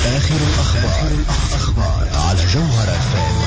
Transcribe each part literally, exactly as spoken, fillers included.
آخر الأخبار, الأخبار على جوهر إف إم.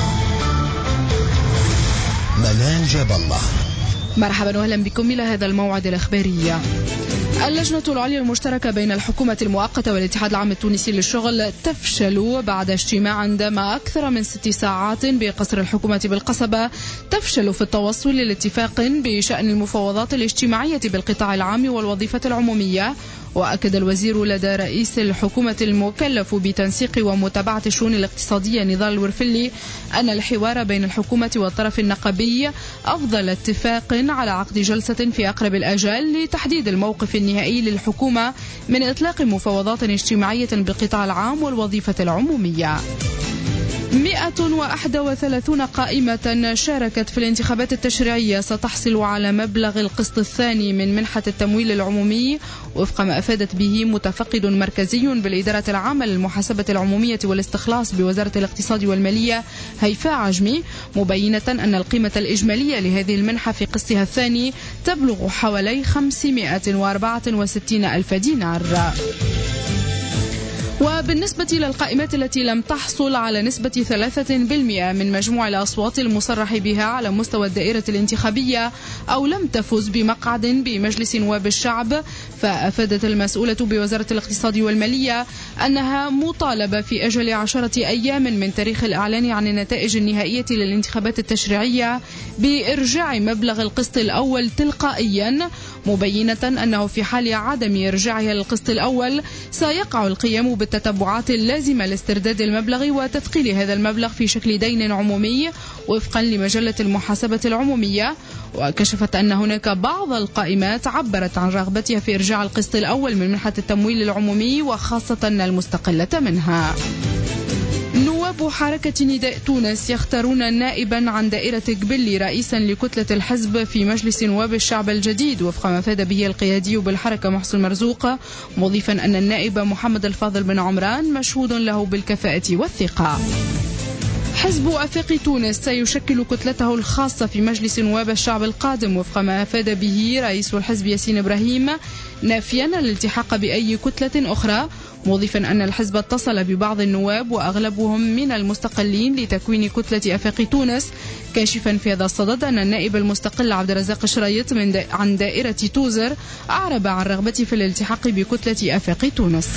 منال جاب الله. مرحبا واهلا بكم إلى هذا الموعد الإخباري. اللجنة العليا المشتركة بين الحكومة المؤقتة والاتحاد العام التونسي للشغل تفشل بعد اجتماع دام أكثر من ست ساعات بقصر الحكومة بالقصبة تفشل في التوصل لاتفاق بشأن المفاوضات الاجتماعية بالقطاع العام والوظيفة العمومية. وأكد الوزير لدى رئيس الحكومة المكلف بتنسيق ومتابعة الشؤون الاقتصادية نضال الورفلي أن الحوار بين الحكومة والطرف النقابي أفضل اتفاق على عقد جلسة في أقرب الآجال لتحديد الموقف النهائي للحكومة من إطلاق مفاوضات اجتماعية بالقطاع العام والوظيفة العمومية. مئة وواحد وثلاثين قائمة شاركت في الانتخابات التشريعية ستحصل على مبلغ القسط الثاني من منحة التمويل العمومي وفق ما أفادت به متفقد مركزي بالإدارة العامة للمحاسبة العمومية والاستخلاص بوزارة الاقتصاد والمالية هيفاء عجمي، مبينة أن القيمة الإجمالية لهذه المنحة في قسطها الثاني تبلغ حوالي خمسمائة وأربعة وستين ألف دينار. وبالنسبة للقائمات التي لم تحصل على نسبة ثلاثة بالمئة من مجموع الأصوات المصرح بها على مستوى الدائرة الانتخابية أو لم تفز بمقعد بمجلس نواب الشعب، فأفادت المسؤولة بوزارة الاقتصاد والمالية أنها مطالبة في أجل عشرة أيام من تاريخ الإعلان عن النتائج النهائية للانتخابات التشريعية بإرجاع مبلغ القسط الأول تلقائيا، مبينة أنه في حال عدم إرجاعها للقسط الأول سيقع القيام بالتتبعات اللازمة لاسترداد المبلغ وتثقيل هذا المبلغ في شكل دين عمومي وفقا لمجلة المحاسبة العمومية. وكشفت أن هناك بعض القائمات عبرت عن رغبتها في إرجاع القسط الأول من منحة التمويل العمومي وخاصة المستقلة منها. نواب حركة نداء تونس يختارون نائبا عن دائرة قبلي رئيسا لكتلة الحزب في مجلس نواب الشعب الجديد وفق ما فاد به القيادي بالحركة محسن مرزوق، مضيفا أن النائب محمد الفاضل بن عمران مشهود له بالكفاءة والثقة. حزب أفاق تونس سيشكل كتلته الخاصة في مجلس نواب الشعب القادم وفق ما أفاد به رئيس الحزب ياسين إبراهيم، نافيا الالتحاق بأي كتلة أخرى، مضيفا أن الحزب اتصل ببعض النواب وأغلبهم من المستقلين لتكوين كتلة أفاق تونس، كاشفا في هذا الصدد أن النائب المستقل عبد الرزاق شريط من دا عن دائرة توزر أعرب عن رغبته في الالتحاق بكتلة أفاق تونس.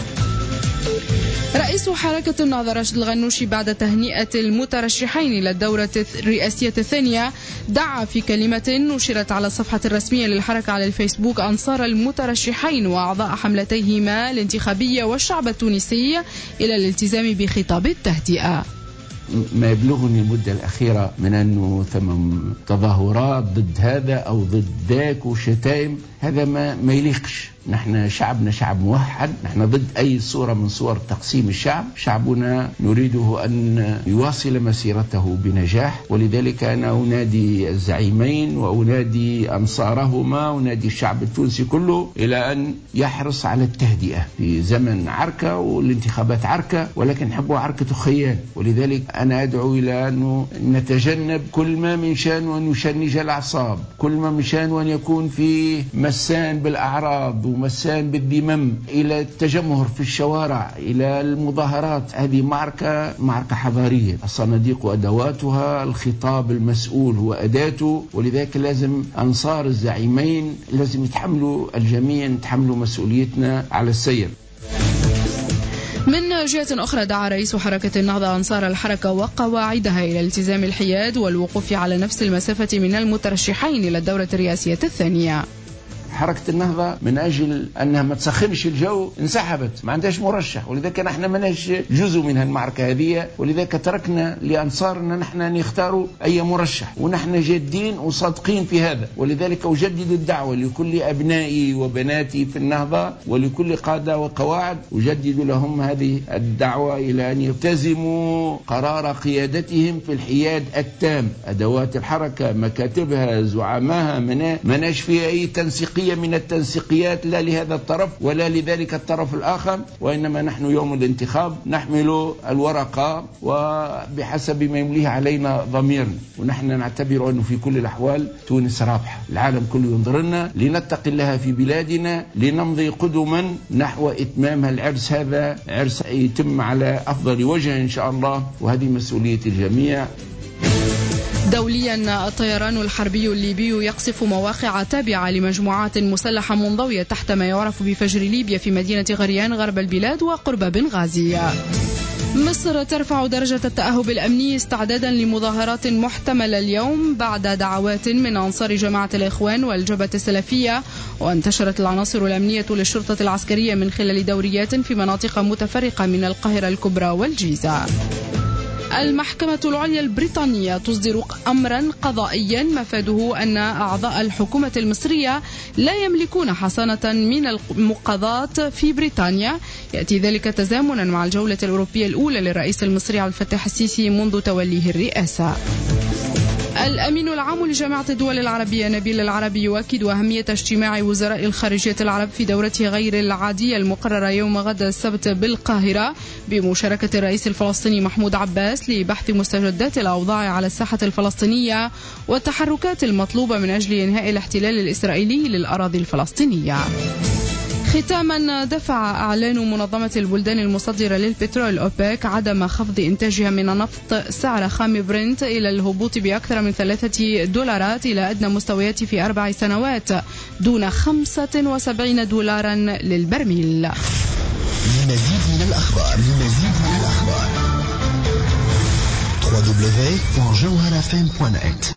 رئيس حركة النهضة راشد الغنوشي بعد تهنئة المترشحين إلى الدورة الرئاسية الثانية دعا في كلمة نشرت على الصفحة الرسمية للحركة على الفيسبوك أنصار المترشحين وأعضاء حملتيهما الانتخابية والشعب التونسي إلى الالتزام بخطاب التهدئة. ما يبلغني المدة الأخيرة من أنه ثم تظاهرات ضد هذا أو ضد ذاك وشتائم، هذا ما, ما يليقش. نحن شعبنا شعب موحد، نحن ضد أي صورة من صور تقسيم الشعب. شعبنا نريده أن يواصل مسيرته بنجاح، ولذلك أنا أنادي الزعيمين وأنادي أنصارهما وأنادي الشعب التونسي كله إلى أن يحرص على التهدئة في زمن عركة، والانتخابات عركة ولكن نحبوا عركة خيال. ولذلك أنا أدعو إلى أن نتجنب كل ما من شأن أن يشنج الأعصاب، كل ما من شأن أن يكون في مسان بالأعراض ومسان بالذمم، إلى التجمهر في الشوارع، إلى المظاهرات. هذه معركة معركة حضارية، الصناديق وأدواتها، الخطاب المسؤول هو أداته، ولذلك لازم أنصار الزعيمين لازم يتحملوا، الجميع يتحملوا مسؤوليتنا على السير. من جهة أخرى دعا رئيس حركة النهضة أنصار الحركة وقواعدها إلى التزام الحياد والوقوف على نفس المسافة من المترشحين إلى الدورة الرئاسية الثانية. حركة النهضة من أجل أنها ما تسخنش الجو انسحبت، ما عندهاش مرشح، ولذلك نحن ما ناش جزء من المعركة هذه، ولذلك تركنا لأنصارنا نحن نختاروا أي مرشح، ونحن جادين وصادقين في هذا. ولذلك أجدد الدعوة لكل أبنائي وبناتي في النهضة ولكل قادة وقواعد، أجدد لهم هذه الدعوة إلى أن يلتزموا قرار قيادتهم في الحياد التام. أدوات الحركة، مكاتبها، زعماها، ما ناش فيها أي تنسيقية عملية من التنسيقيات لا لهذا الطرف ولا لذلك الطرف الآخر، وإنما نحن يوم الانتخاب نحمل الورقة وبحسب ما يمليه علينا ضميرنا، ونحن نعتبر أنه في كل الأحوال تونس رابحة، العالم كله ينظر لنا، لنتقي الله في بلادنا، لنمضي قدما نحو إتمام العرس. هذا عرس يتم على أفضل وجه إن شاء الله، وهذه مسؤولية الجميع. دوليا، الطيران الحربي الليبي يقصف مواقع تابعة لمجموعات مسلحة منضوية تحت ما يعرف بفجر ليبيا في مدينة غريان غرب البلاد وقرب بنغازي. مصر ترفع درجة التأهب الأمني استعدادا لمظاهرات محتملة اليوم بعد دعوات من أنصار جماعة الإخوان والجبهة السلفية، وانتشرت العناصر الأمنية للشرطة العسكرية من خلال دوريات في مناطق متفرقة من القاهرة الكبرى والجيزة. المحكمة العليا البريطانية تصدر أمرا قضائيا مفاده أن أعضاء الحكومة المصرية لا يملكون حصانة من المقاضاة في بريطانيا، يأتي ذلك تزامنا مع الجولة الأوروبية الأولى للرئيس المصري عبد الفتاح السيسي منذ توليه الرئاسة. الأمين العام لجامعة الدول العربية نبيل العربي يؤكد أهمية اجتماع وزراء الخارجية العرب في دورته غير العادية المقررة يوم غد السبت بالقاهرة بمشاركة الرئيس الفلسطيني محمود عباس لبحث مستجدات الأوضاع على الساحة الفلسطينية والتحركات المطلوبة من أجل إنهاء الاحتلال الإسرائيلي للأراضي الفلسطينية. ختاما، دفع إعلان منظمة البلدان المصدرة للبترول أوبك عدم خفض إنتاجها من النفط سعر خام برنت إلى الهبوط بأكثر من ثلاثة دولارات إلى أدنى مستويات في أربع سنوات دون خمسة وسبعين دولارا للبرميل. لمزيد من الأخبار لمزيد من الأخبار دبليو دبليو دبليو دوت جوهرة إف إم دوت نت